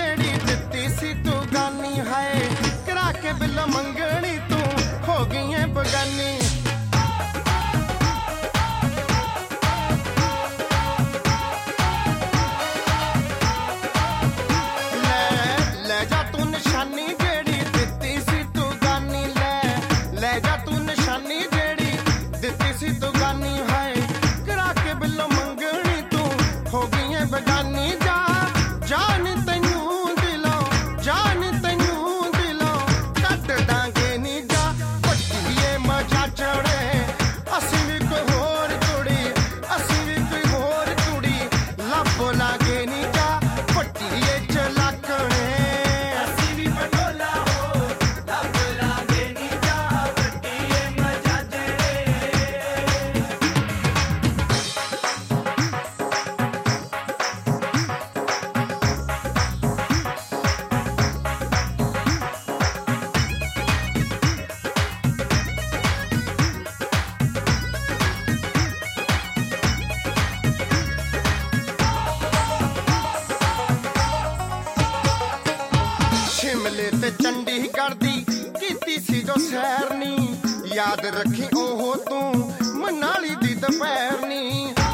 जेड़ी दित्ती सी तू गानी है करा के बिल मंगनी तू हो गई है बगानी बगानी जा जान तैनू दिलों कट दांगे नी जा पट्टीए मजा चढ़े असी भी कोई होर कुड़ी लब लागे नी जा पट्टीए चलाकणे असी भी पटोला हो लब लागे नी जा पट्टीए मजा चढ़े शिमले ते चंडीगढ़ दी कीती सी जो सैरनी याद रखी ओहो तू मनाली दी दोपहरनी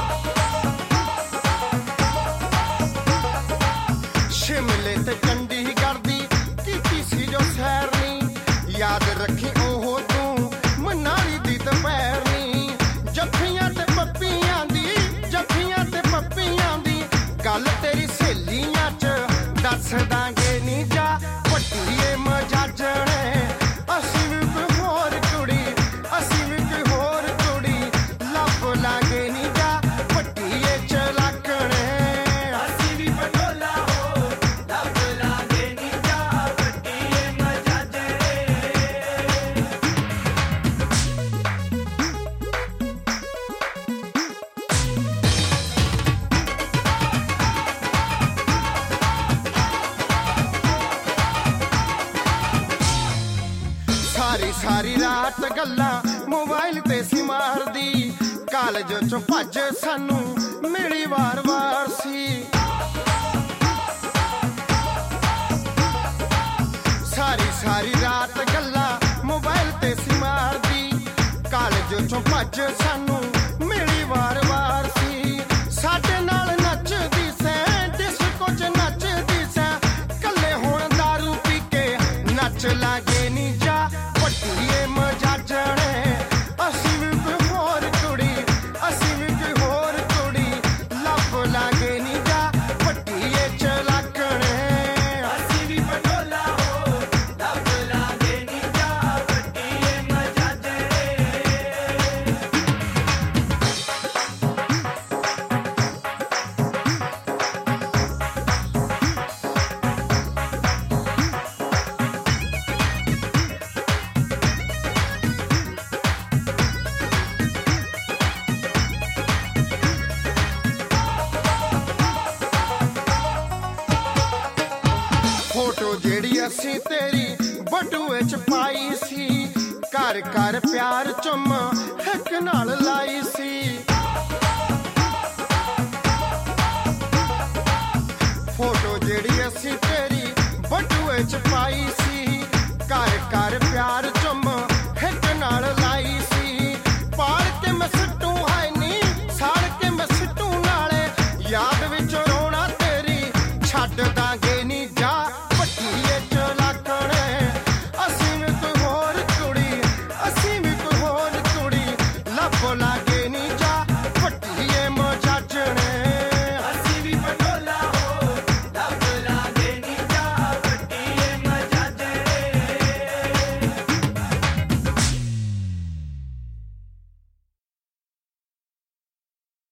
शिमले ते चंडीगढ़ दी कीती सी जो सैरनी याद रखी ओहो तू मनाली दी दोपहरनी जफ्फियां ते पप्पियां दी गल तेरी सहेलियां च दस दांगे नी जा पट्टीए मजा चढ़े असी भी कोई होर कुड़ी लब लागे नी जा पट्टीए चलाकणे असी भी पटोला हो लब लागे नी जा पट्टीए मजा चढ़े सारी रात गल्ला मोबाइल ते सी मारदी कालज चों भज सानू मिली वार सी सारी रात गल्ला मोबाइल ते सी मारदी कालज चों भज सानू मिली वार सी साडे नाल नचदी सै डिस्को च नचदी सै कल्ले हुण दारू पी के नच लागे नी जा पट्टीए मजा चढ़े असी भी कोई होर कुड़ी लब लागे नी जा पट्टीए चलाकणे असी भी पटोला हो लब लागे नी जा पट्टीए मजा चढ़े फोटो जेड़ी असी तेरी बटूए च पाई सी कर प्यार चुम हिक नाल लाई सी फोटो जेड़ी असी तेरी बटूए च पाई सी कर प्यार चुम हिक नाल लाई सी पाल के मैं सिट्टू है नी साड़ के मैं सिट्टू नाले याद विच रोना तेरी छड्ड दांगे